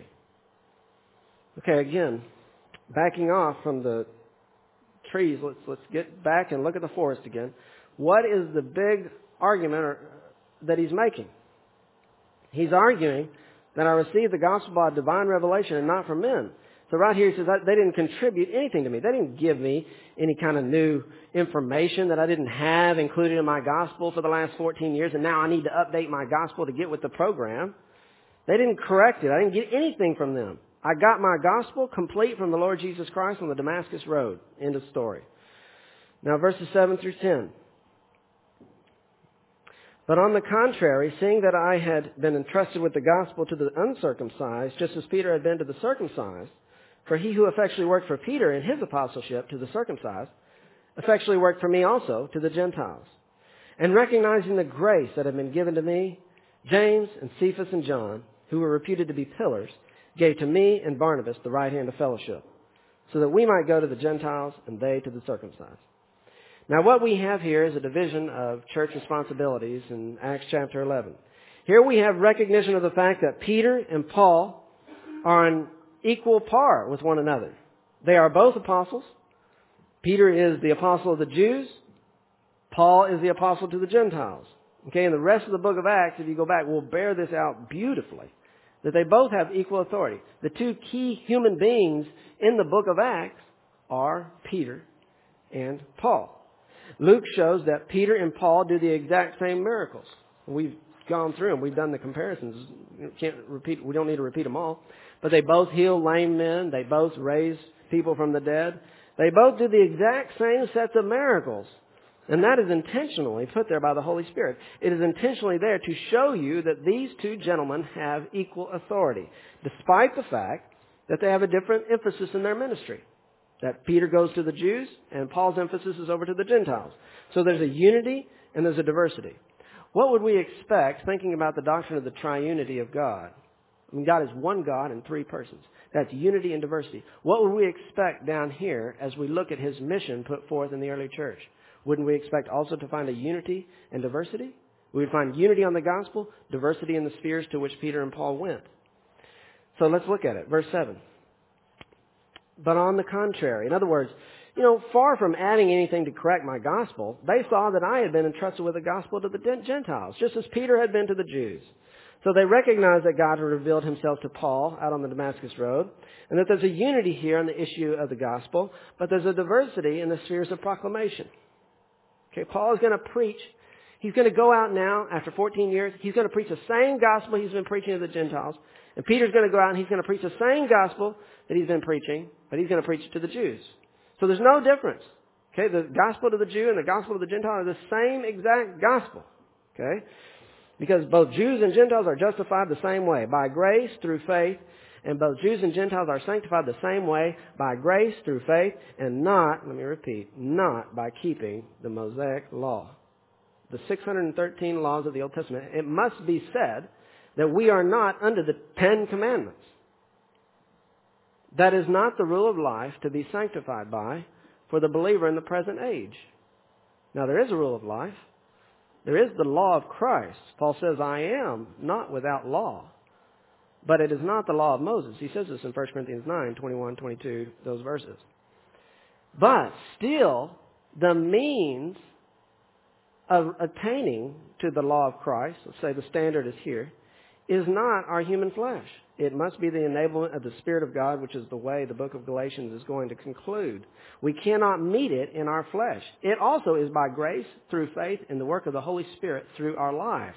S1: Okay, again, backing off from the trees, let's, let's get back and look at the forest again. What is the big argument or, that he's making? He's arguing that I received the gospel by divine revelation and not from men. So right here he says they didn't contribute anything to me. They didn't give me any kind of new information that I didn't have included in my gospel for the last fourteen years, and now I need to update my gospel to get with the program. They didn't correct it. I didn't get anything from them. I got my gospel complete from the Lord Jesus Christ on the Damascus Road. End of story. Now verses seven through ten. But on the contrary, seeing that I had been entrusted with the gospel to the uncircumcised, just as Peter had been to the circumcised, for he who effectually worked for Peter in his apostleship to the circumcised, effectually worked for me also to the Gentiles. And recognizing the grace that had been given to me, James and Cephas and John, who were reputed to be pillars, gave to me and Barnabas the right hand of fellowship, so that we might go to the Gentiles and they to the circumcised. Now what we have here is a division of church responsibilities in Acts chapter eleven. Here we have recognition of the fact that Peter and Paul are on equal par with one another. They are both apostles. Peter is the apostle of the Jews. Paul is the apostle to the Gentiles. Okay, and the rest of the book of Acts, if you go back, will bear this out beautifully. That they both have equal authority. The two key human beings in the book of Acts are Peter and Paul. Luke shows that Peter and Paul do the exact same miracles. We've gone through them. We've done the comparisons. We can't repeat. We don't need to repeat them all. But they both heal lame men. They both raise people from the dead. They both do the exact same sets of miracles. And that is intentionally put there by the Holy Spirit. It is intentionally there to show you that these two gentlemen have equal authority, despite the fact that they have a different emphasis in their ministry. That Peter goes to the Jews, and Paul's emphasis is over to the Gentiles. So there's a unity and there's a diversity. What would we expect, thinking about the doctrine of the triunity of God? I mean, God is one God in three persons. That's unity and diversity. What would we expect down here as we look at his mission put forth in the early church? Wouldn't we expect also to find a unity and diversity? We would find unity on the gospel, diversity in the spheres to which Peter and Paul went. So let's look at it. Verse seven. But on the contrary, in other words, you know, far from adding anything to correct my gospel, they saw that I had been entrusted with the gospel to the Gentiles, just as Peter had been to the Jews. So they recognized that God had revealed himself to Paul out on the Damascus Road, and that there's a unity here on the issue of the gospel, but there's a diversity in the spheres of proclamation. Okay, Paul is going to preach. He's going to go out now after fourteen years. He's going to preach the same gospel he's been preaching to the Gentiles. And Peter's going to go out and he's going to preach the same gospel that he's been preaching, but he's going to preach it to the Jews. So there's no difference. Okay, the gospel to the Jew and the gospel to the Gentile are the same exact gospel. Okay, because both Jews and Gentiles are justified the same way, by grace through faith. And both Jews and Gentiles are sanctified the same way, by grace through faith, and not, let me repeat, not by keeping the Mosaic law. The six hundred thirteen laws of the Old Testament. It must be said that we are not under the Ten Commandments. That is not the rule of life to be sanctified by for the believer in the present age. Now, there is a rule of life. There is the law of Christ. Paul says, I am not without law. But it is not the law of Moses. He says this in First Corinthians nine, twenty-one, twenty-two, those verses. But still, the means of attaining to the law of Christ, let's say the standard is here, is not our human flesh. It must be the enablement of the Spirit of God, which is the way the book of Galatians is going to conclude. We cannot meet it in our flesh. It also is by grace, through faith, in the work of the Holy Spirit through our lives.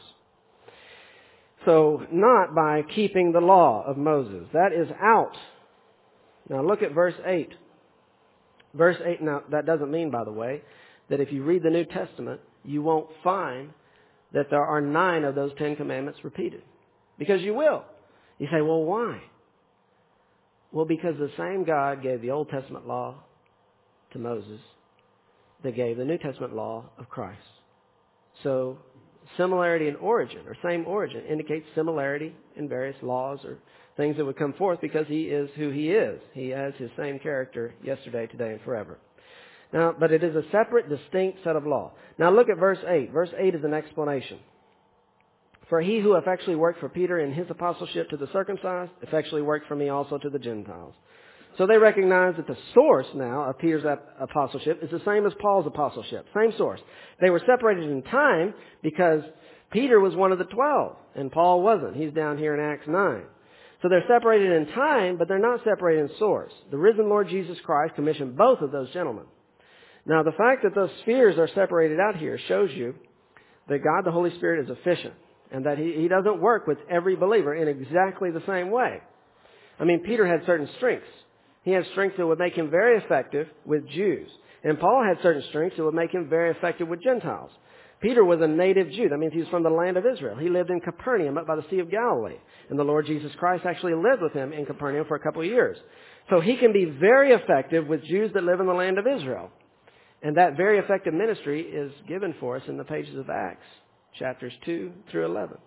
S1: So, not by keeping the law of Moses. That is out. Now look at verse eight. Verse eight, now that doesn't mean, by the way, that if you read the New Testament, you won't find that there are nine of those Ten Commandments repeated. Because you will. You say, well, why? Well, because the same God gave the Old Testament law to Moses that gave the New Testament law of Christ. So, similarity in origin, or same origin, indicates similarity in various laws or things that would come forth because he is who he is. He has his same character yesterday, today, and forever. Now, but it is a separate, distinct set of law. Now look at verse eight. Verse eight is an explanation. For he who effectually worked for Peter in his apostleship to the circumcised, effectually worked for me also to the Gentiles. So they recognize that the source now of Peter's apostleship is the same as Paul's apostleship. Same source. They were separated in time because Peter was one of the twelve and Paul wasn't. He's down here in Acts nine. So they're separated in time, but they're not separated in source. The risen Lord Jesus Christ commissioned both of those gentlemen. Now the fact that those spheres are separated out here shows you that God the Holy Spirit is efficient and that he, he doesn't work with every believer in exactly the same way. I mean, Peter had certain strengths. He had strengths that would make him very effective with Jews. And Paul had certain strengths that would make him very effective with Gentiles. Peter was a native Jew. That means he was from the land of Israel. He lived in Capernaum up by the Sea of Galilee. And the Lord Jesus Christ actually lived with him in Capernaum for a couple of years. So he can be very effective with Jews that live in the land of Israel. And that very effective ministry is given for us in the pages of Acts, chapters two through eleven.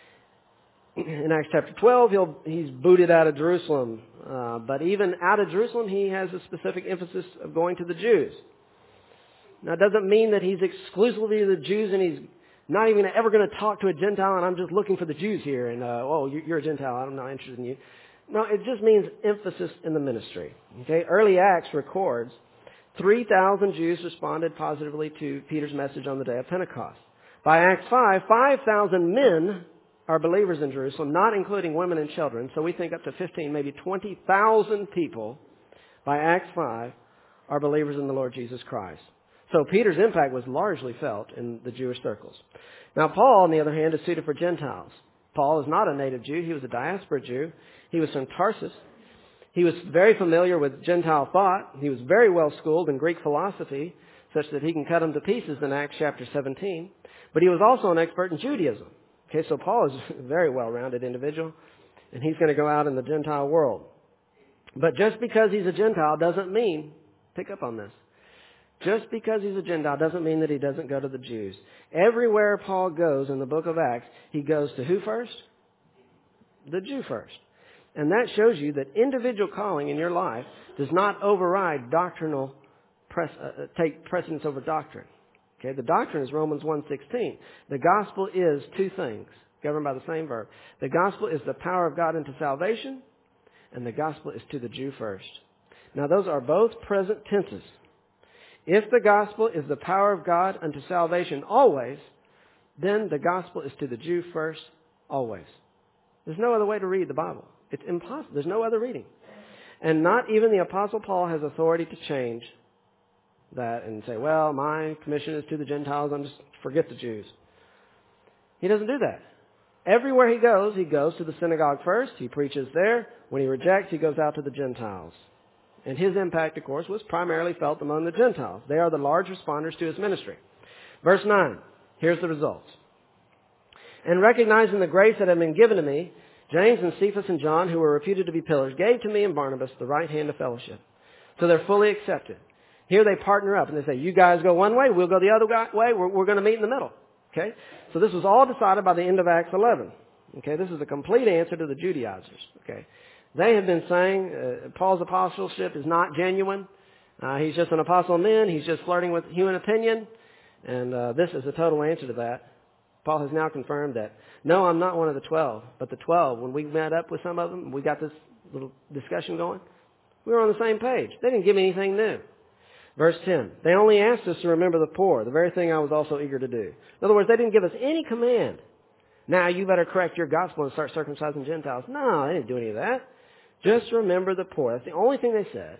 S1: In Acts chapter twelve, he'll, he's booted out of Jerusalem. Uh, but even out of Jerusalem, he has a specific emphasis of going to the Jews. Now, it doesn't mean that he's exclusively to the Jews and he's not even ever going to talk to a Gentile and I'm just looking for the Jews here and, uh, oh, you're a Gentile, I'm not interested in you. No, it just means emphasis in the ministry. Okay, early Acts records three thousand Jews responded positively to Peter's message on the day of Pentecost. By Acts five, five thousand men are believers in Jerusalem, not including women and children. So we think up to fifteen, maybe twenty thousand people by Acts five are believers in the Lord Jesus Christ. So Peter's impact was largely felt in the Jewish circles. Now Paul, on the other hand, is suited for Gentiles. Paul is not a native Jew. He was a diaspora Jew. He was from Tarsus. He was very familiar with Gentile thought. He was very well schooled in Greek philosophy, such that he can cut them to pieces in Acts chapter seventeen. But he was also an expert in Judaism. Okay, so Paul is a very well-rounded individual, and he's going to go out in the Gentile world. But just because he's a Gentile doesn't mean, pick up on this, just because he's a Gentile doesn't mean that he doesn't go to the Jews. Everywhere Paul goes in the book of Acts, he goes to who first? The Jew first. And that shows you that individual calling in your life does not override doctrinal, pres- uh, take precedence over doctrine. Okay, the doctrine is Romans one sixteen. The gospel is two things, governed by the same verb. The gospel is the power of God unto salvation, and the gospel is to the Jew first. Now those are both present tenses. If the gospel is the power of God unto salvation always, then the gospel is to the Jew first always. There's no other way to read the Bible. It's impossible. There's no other reading. And not even the Apostle Paul has authority to change that and say, well, my commission is to the Gentiles, I'm just forget the Jews. He doesn't do that. Everywhere he goes, he goes to the synagogue first, he preaches there. When he rejects, he goes out to the Gentiles. And his impact, of course, was primarily felt among the Gentiles. They are the large responders to his ministry. Verse nine, here's the results. And recognizing the grace that had been given to me, James and Cephas and John, who were reputed to be pillars, gave to me and Barnabas the right hand of fellowship. So they're fully accepted. Here they partner up and they say, you guys go one way, we'll go the other way, we're, we're going to meet in the middle. Okay? So this was all decided by the end of Acts eleven. Okay? This is a complete answer to the Judaizers. Okay? They have been saying uh, Paul's apostleship is not genuine. Uh, he's just an apostle of men. He's just flirting with human opinion. And uh, this is a total answer to that. Paul has now confirmed that, no, I'm not one of the twelve, but the twelve, when we met up with some of them, we got this little discussion going, we were on the same page. They didn't give me anything new. Verse ten, they only asked us to remember the poor, the very thing I was also eager to do. In other words, they didn't give us any command. Now you better correct your gospel and start circumcising Gentiles. No, they didn't do any of that. Just remember the poor. That's the only thing they said.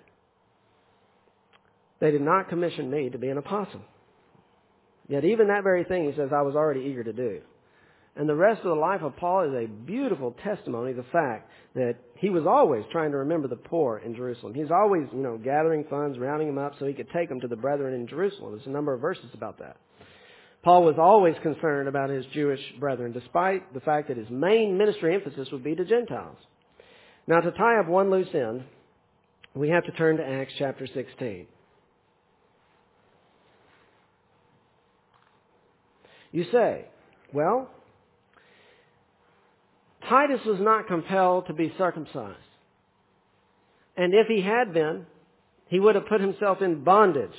S1: They did not commission me to be an apostle. Yet even that very thing, he says, I was already eager to do. And the rest of the life of Paul is a beautiful testimony of the fact that he was always trying to remember the poor in Jerusalem. He's always, you know, gathering funds, rounding them up so he could take them to the brethren in Jerusalem. There's a number of verses about that. Paul was always concerned about his Jewish brethren, despite the fact that his main ministry emphasis would be to Gentiles. Now, to tie up one loose end, we have to turn to Acts chapter sixteen. You say, well, Titus was not compelled to be circumcised. And if he had been, he would have put himself in bondage.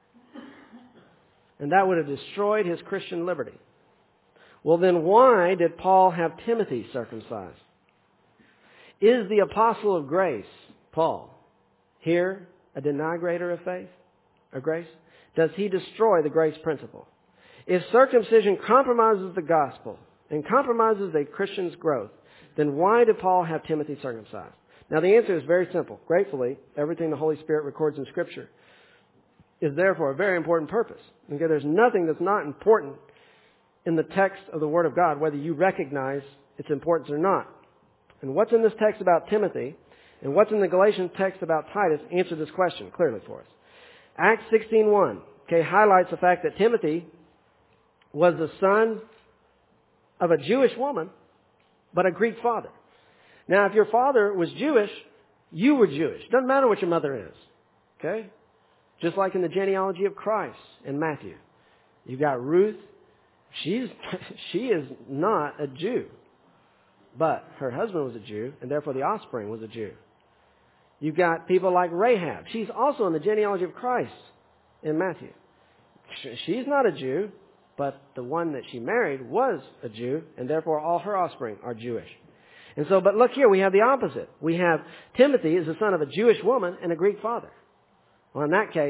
S1: And that would have destroyed his Christian liberty. Well, then why did Paul have Timothy circumcised? Is the apostle of grace, Paul, here a denigrator of faith or grace? Does he destroy the grace principle? If circumcision compromises the gospel and compromises a Christian's growth, then why did Paul have Timothy circumcised? Now the answer is very simple. Gratefully, everything the Holy Spirit records in Scripture is there for a very important purpose. Okay, there's nothing that's not important in the text of the Word of God, whether you recognize its importance or not. And what's in this text about Timothy and what's in the Galatians text about Titus answer this question clearly for us. Acts sixteen one, okay, highlights the fact that Timothy was the son of a Jewish woman, but a Greek father. Now, if your father was Jewish, you were Jewish. Doesn't matter what your mother is. Okay? Just like in the genealogy of Christ in Matthew. You've got Ruth. She's, she is not a Jew. But her husband was a Jew, and therefore the offspring was a Jew. You've got people like Rahab. She's also in the genealogy of Christ in Matthew. She's not a Jew, but the one that she married was a Jew, and therefore all her offspring are Jewish. And so, but look here, we have the opposite. We have Timothy is the son of a Jewish woman and a Greek father. Well, in that case,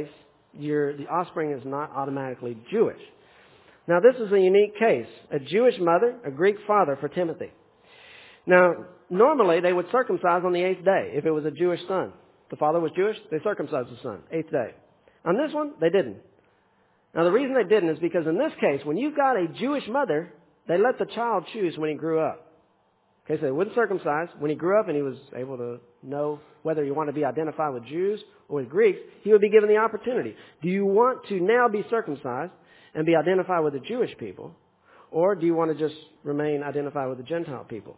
S1: Your, the offspring is not automatically Jewish. Now, this is a unique case. A Jewish mother, a Greek father for Timothy. Now, normally they would circumcise on the eighth day if it was a Jewish son. The father was Jewish, they circumcised the son, eighth day. On this one, they didn't. Now, the reason they didn't is because in this case, when you've got a Jewish mother, they let the child choose when he grew up. Okay, so they wouldn't circumcise. When he grew up and he was able to know whether he wanted to be identified with Jews or with Greeks, he would be given the opportunity. Do you want to now be circumcised and be identified with the Jewish people, or do you want to just remain identified with the Gentile people?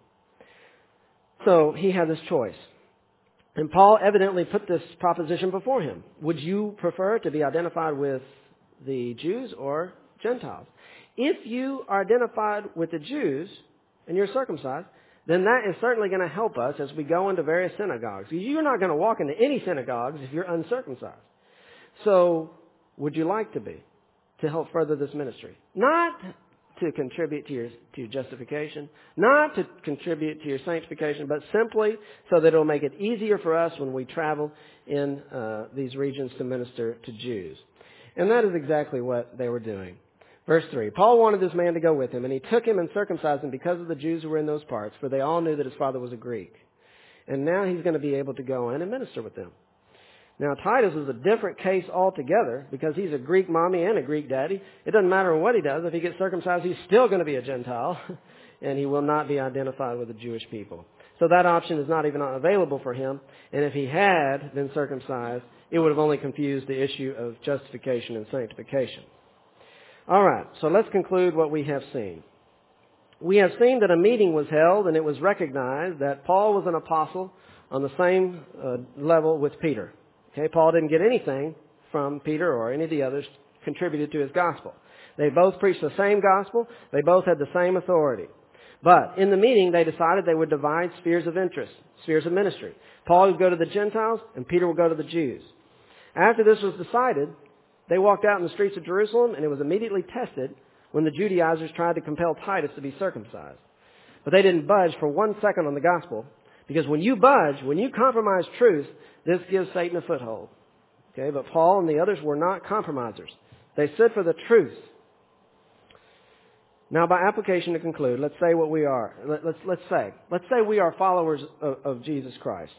S1: So he had this choice. And Paul evidently put this proposition before him. Would you prefer to be identified with the Jews or Gentiles? If you are identified with the Jews and you're circumcised, then that is certainly going to help us as we go into various synagogues. You're not going to walk into any synagogues if you're uncircumcised. So would you like to be, to help further this ministry? Not to contribute to your, to your justification, not to contribute to your sanctification, but simply so that it will make it easier for us when we travel in uh, these regions to minister to Jews. And that is exactly what they were doing. Verse three, Paul wanted this man to go with him, and he took him and circumcised him because of the Jews who were in those parts, for they all knew that his father was a Greek. And now he's going to be able to go in and minister with them. Now, Titus is a different case altogether because he's a Greek mommy and a Greek daddy. It doesn't matter what he does. If he gets circumcised, he's still going to be a Gentile, and he will not be identified with the Jewish people. So that option is not even available for him. And if he had been circumcised, it would have only confused the issue of justification and sanctification. All right, so let's conclude what we have seen. We have seen that a meeting was held, and it was recognized that Paul was an apostle on the same uh, level with Peter. Okay, Paul didn't get anything from Peter or any of the others contributed to his gospel. They both preached the same gospel. They both had the same authority. But in the meeting, they decided they would divide spheres of interest, spheres of ministry. Paul would go to the Gentiles, and Peter would go to the Jews. After this was decided, they walked out in the streets of Jerusalem, and it was immediately tested when the Judaizers tried to compel Titus to be circumcised. But they didn't budge for one second on the gospel, because when you budge, when you compromise truth, this gives Satan a foothold. Okay, but Paul and the others were not compromisers. They stood for the truth. Now, by application to conclude, let's say what we are. Let, let's, let's say. Let's say we are followers of, of Jesus Christ.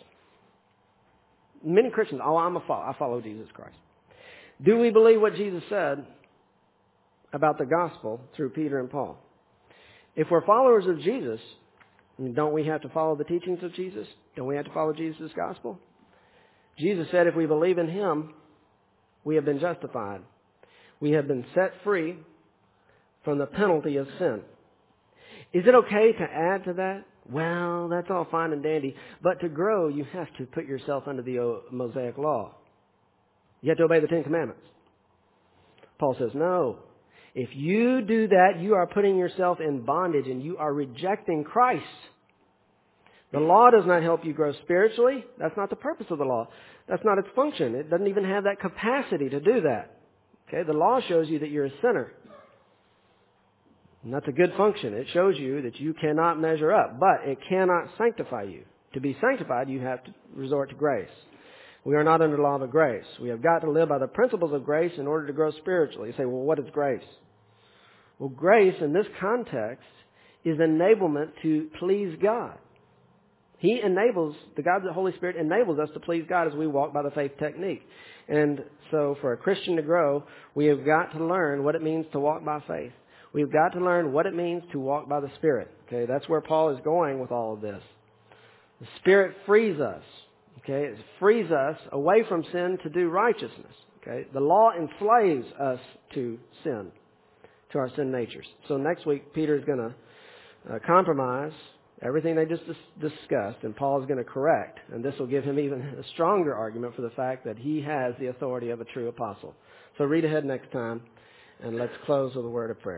S1: Many Christians, oh, I'm a follower. I follow Jesus Christ. Do we believe what Jesus said about the gospel through Peter and Paul? If we're followers of Jesus, don't we have to follow the teachings of Jesus? Don't we have to follow Jesus' gospel? Jesus said if we believe in Him, we have been justified. We have been set free from the penalty of sin. Is it okay to add to that? Well, that's all fine and dandy. But to grow, you have to put yourself under the Mosaic law. You have to obey the Ten Commandments. Paul says, no. If you do that, you are putting yourself in bondage and you are rejecting Christ. The law does not help you grow spiritually. That's not the purpose of the law. That's not its function. It doesn't even have that capacity to do that. Okay, the law shows you that you're a sinner. And that's a good function. It shows you that you cannot measure up, but it cannot sanctify you. To be sanctified, you have to resort to grace. We are not under the law of grace. We have got to live by the principles of grace in order to grow spiritually. You say, well, what is grace? Well, grace in this context is enablement to please God. He enables, the God, the Holy Spirit enables us to please God as we walk by the faith technique. And so for a Christian to grow, we have got to learn what it means to walk by faith. We've got to learn what it means to walk by the Spirit. Okay, that's where Paul is going with all of this. The Spirit frees us. Okay, it frees us away from sin to do righteousness. Okay, the law enslaves us to sin, to our sin natures. So next week, Peter is going to uh, compromise everything they just dis- discussed, and Paul is going to correct. And this will give him even a stronger argument for the fact that he has the authority of a true apostle. So read ahead next time, and let's close with a word of prayer.